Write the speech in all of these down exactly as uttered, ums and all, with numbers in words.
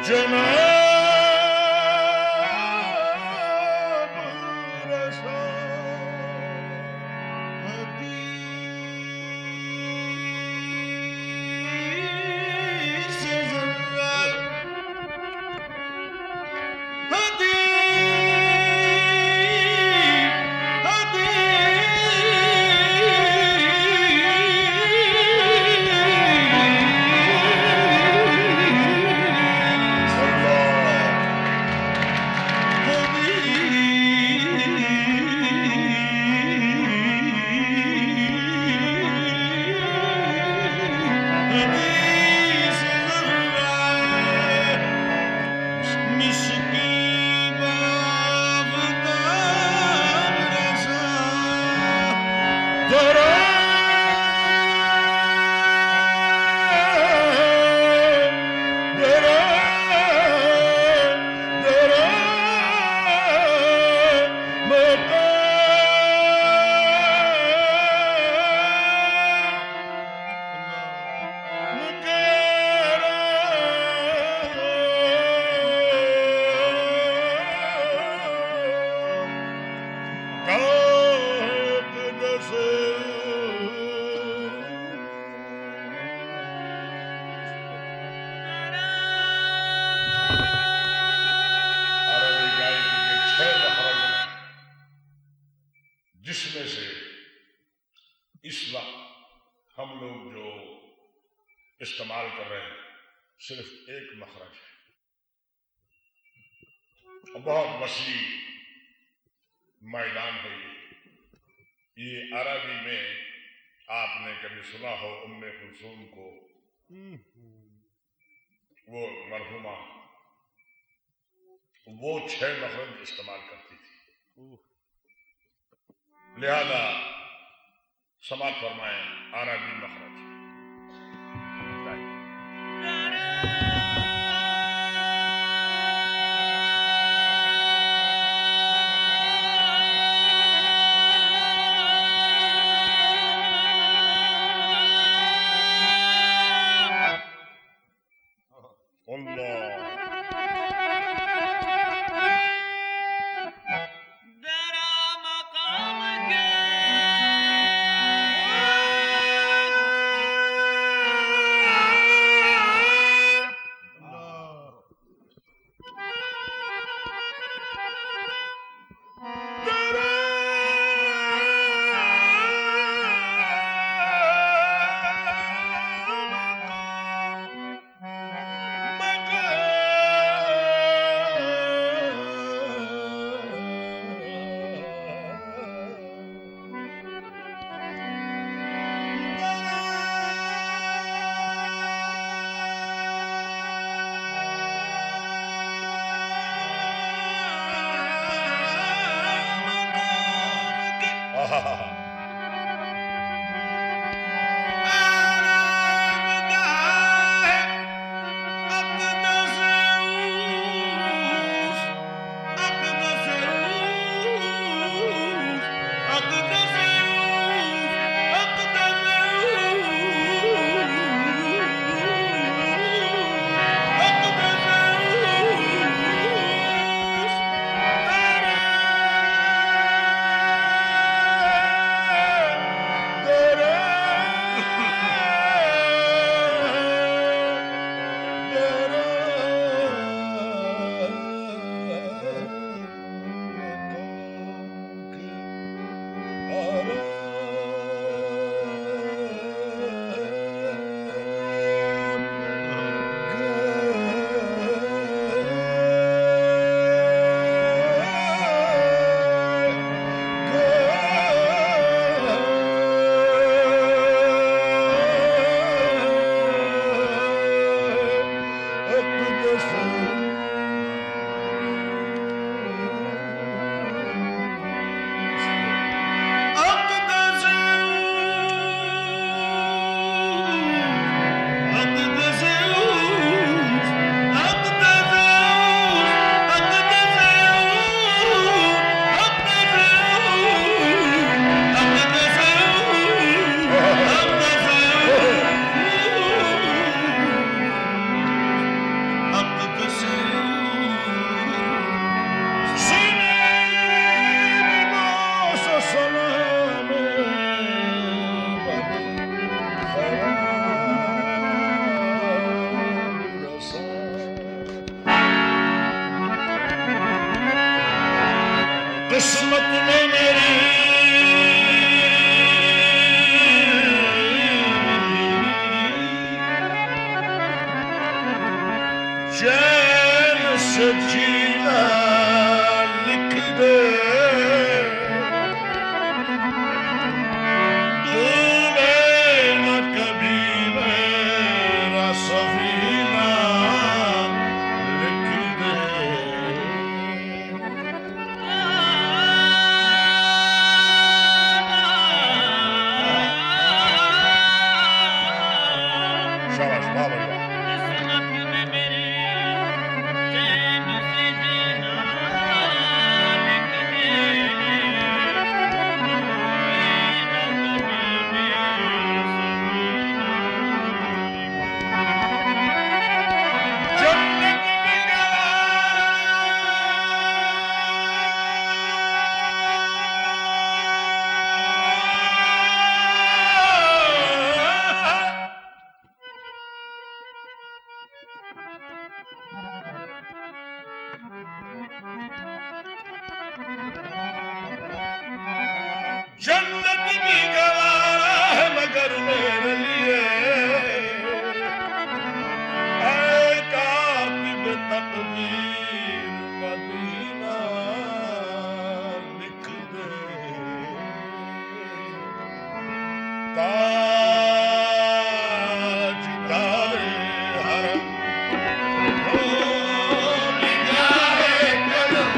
जनाब रसा हदीस ज़र्रा जिसमें से इस वक्त हम लोग जो इस्तेमाल कर रहे हैं सिर्फ एक मखरज है। बहुत वसी मैदान है ये। ये अरबी में आपने कभी सुना हो उम्मे कुलसूम को, वो मरहुमा, वो छह मखरज इस्तेमाल करती थी। लिहाजा समात फरमाएं अरबी मखरज। जीना लिख दे, तू में न कभी मेरा सफीना लिख दे। शाबाश, वाह भाई वाह। जन्नत भी गवारा है मगर मेरे लिए, ऐ कातिब तकदीर मदीना लिख दे। ताजदारे हरम ओ निगाहे कदम,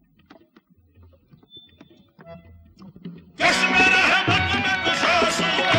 Yes, man, I have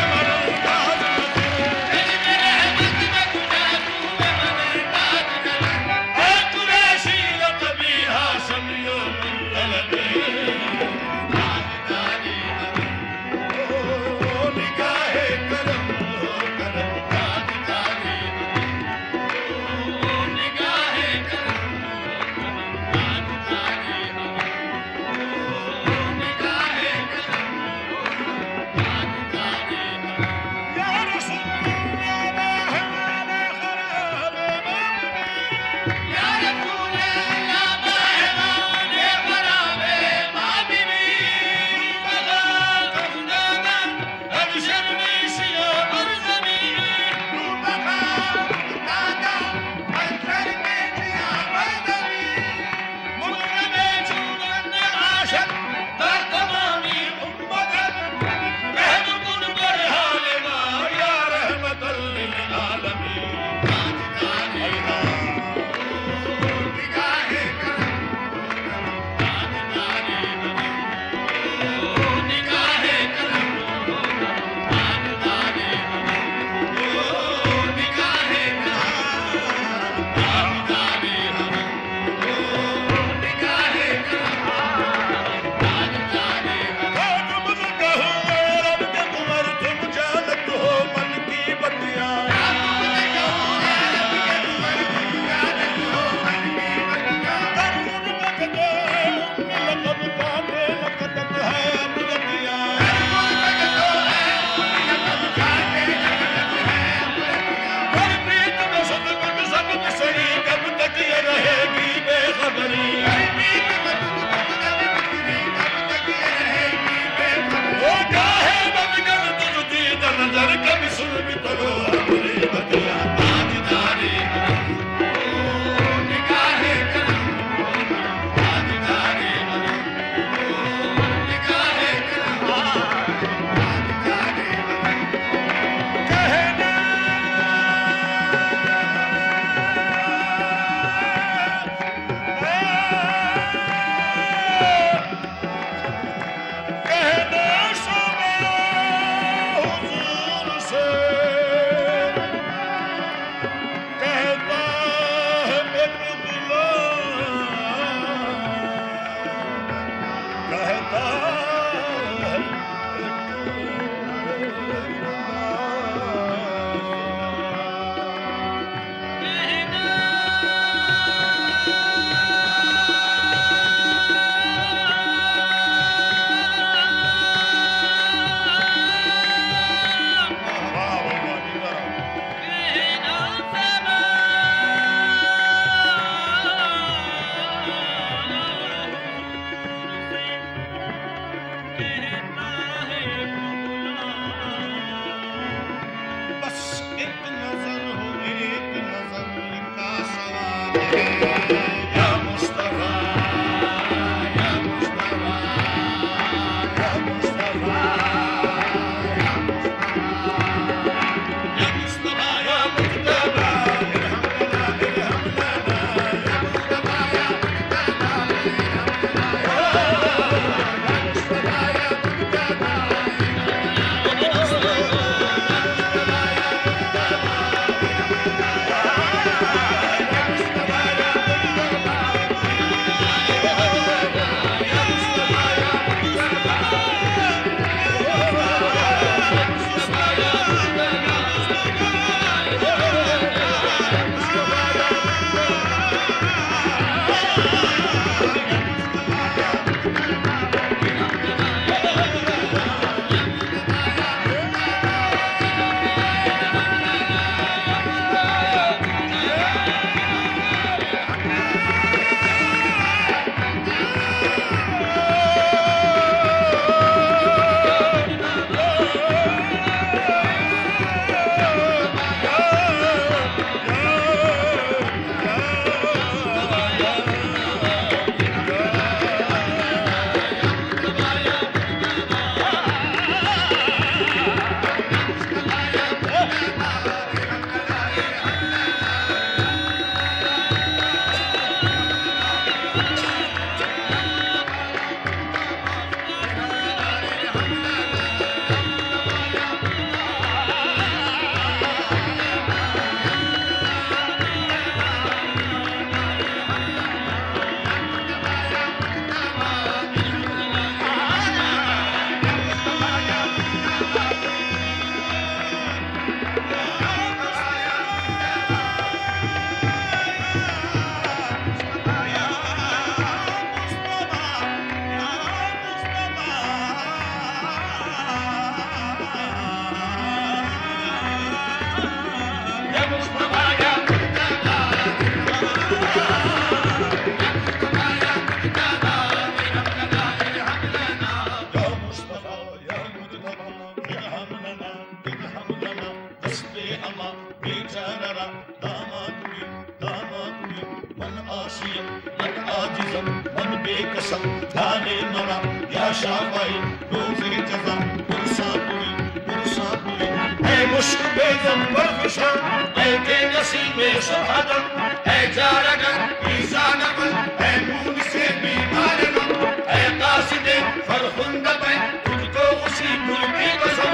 बेकसम ध्याने मना या शाबाई रोज़े जज़ा पुरसा पुरी पुरसा पुरी ऐ मुश्क बेदम बरफिशा ऐ के नसीबे सुहादम ऐ जारगन ईज़ानबल ऐ मून से बीमारनम ऐ कासिदे फरखुंदब तुझको उसी गुल की कसम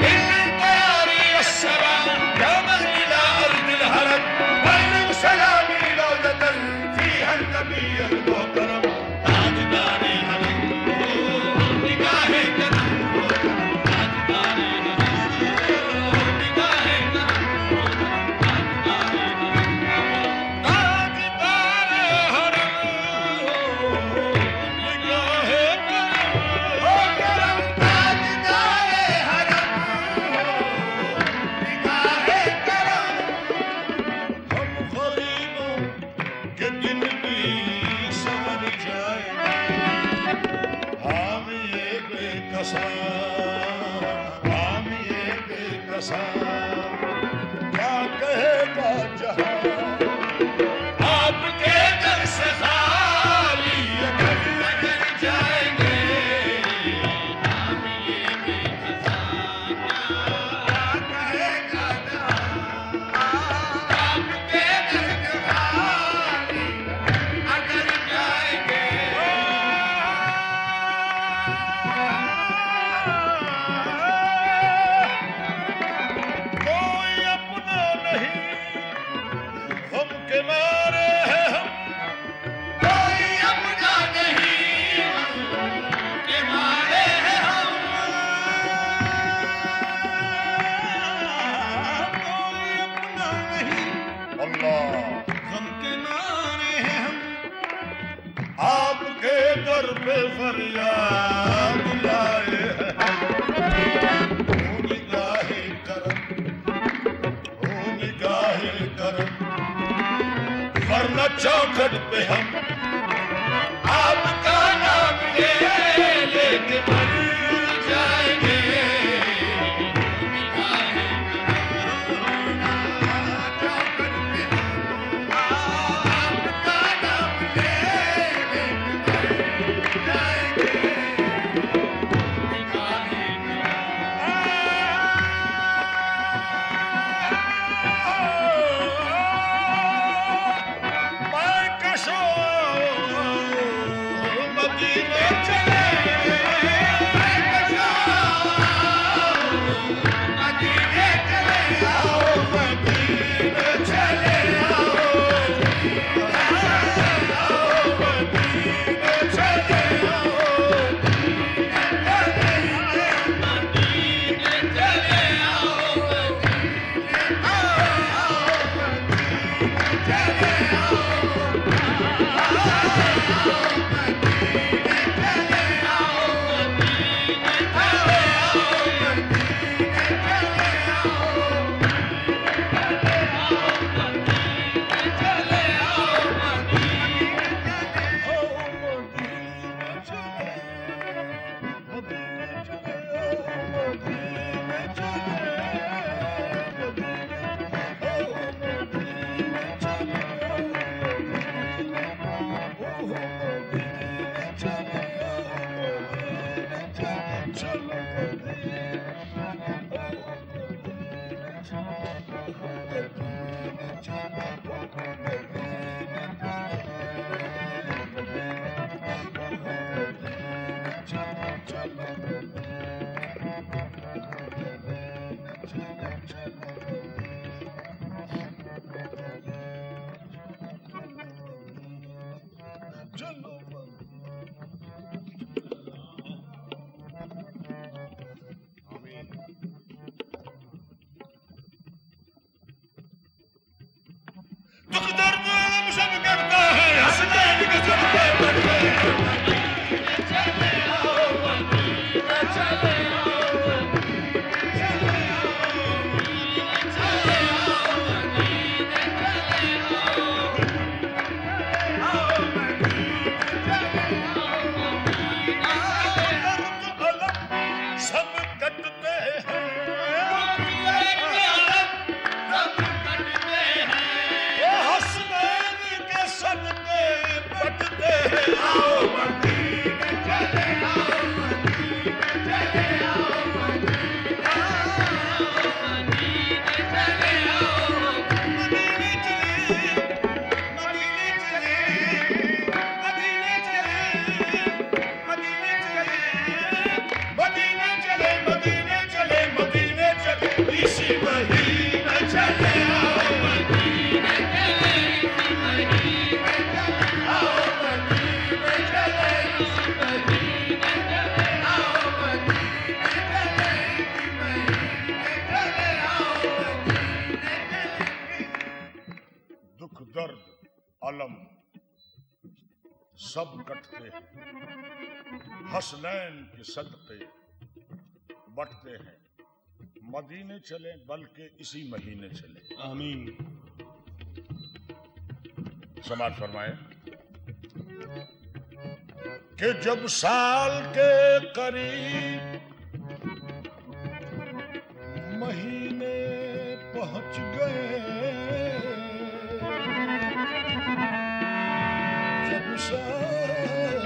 इल्तारी अस्सलाम यमन इला अर्दिल हरम वल्लम सलामी रौदतन फीहा नबी अल-मुहतरम क्या कहेगा जहां आपके दर से खाली अगर अगर जाएंगे हम ये बेकसा क्या कहेगा जहां आपके दर से खाली अगर जाएंगे आपके दर पे फरियाद लाए दुख दर्द सब करता है हंसनैन के सदके बढ़ते चले आओ मदीना चले आओ चले आओ चले आओ मदीना चले आओ आओ मदीना चले आओ दर्द अलग सब कटते हैं आओ मदीना चले आओ मदीना चले आओ मदीना चले आओ मदीने चले मदीने चले मदीने चले मदीने चले मदीने चले मदीने चले मदीने चले इसी महीने चले आओ मदीने चले इसी महीने चले आओ दुख दर्द अलम सब कटते हैं हसनैन के सदके बटते हैं मदीने चले बल्कि इसी महीने चले आमीन। समाज फरमाए कि जब साल के करीब महीने पहुंच गए जब साल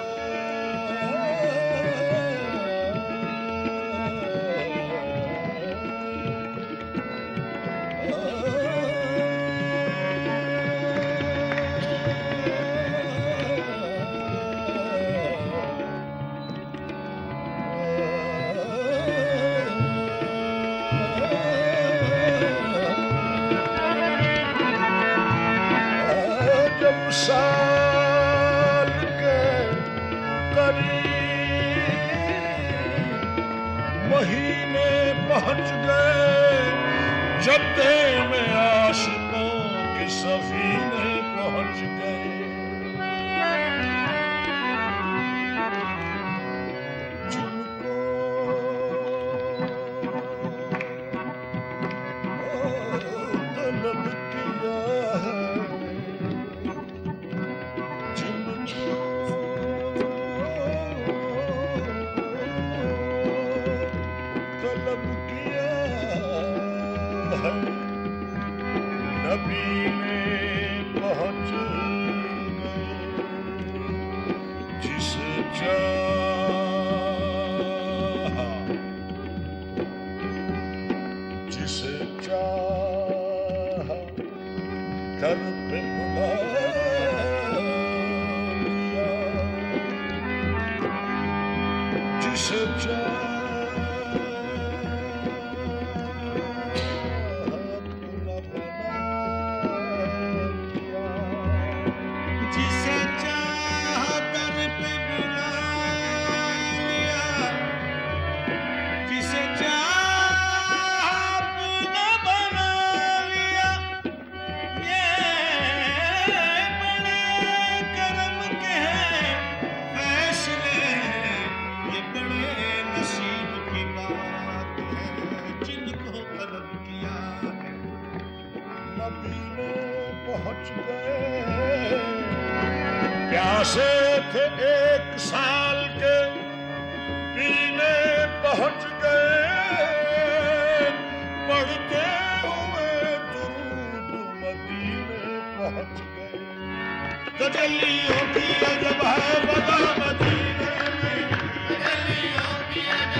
साल के करीब महीने पहुंच गए जद्दे में आशिकों के सफीने पहुंच गए जिनको तलब किया है तलब किया है नबी में पहुंच गए जिसे चाहा जिसे चाहा दर पे बुला लिया जिसे चाहा पहुंच गए प्यासे थे एक साल के पीने पहुंच गए पढ़ते हुए दुरूद मदीने पहुंच गए तजल्लियों की अजब है वदा मदीने में तजल्लियों की